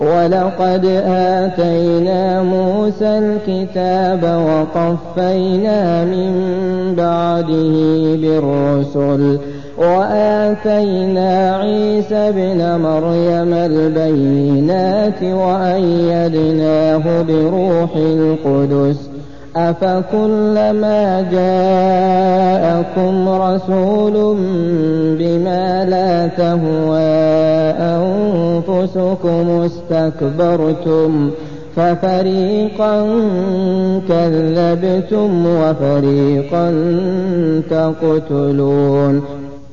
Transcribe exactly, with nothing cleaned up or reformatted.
وَلَقَدْ آتَيْنَا مُوسَى الْكِتَابَ وَقَفَّيْنَا مِن بَعْدِهِ بِالرُّسُلِ وَآتَيْنَا عِيسَى ابْنَ مَرْيَمَ الْبَيِّنَاتِ وَأَيَّدْنَاهُ بِرُوحِ الْقُدُسِ أَفَكُلَّمَا جَاءَكُمْ رَسُولٌ بِمَا لَا تَهْوَىٰ أَنفُسُكُمُ اسْتَكْبَرْتُمْ فَفَرِيقًا كَذَّبْتُمْ وَفَرِيقًا تَقْتُلُونَ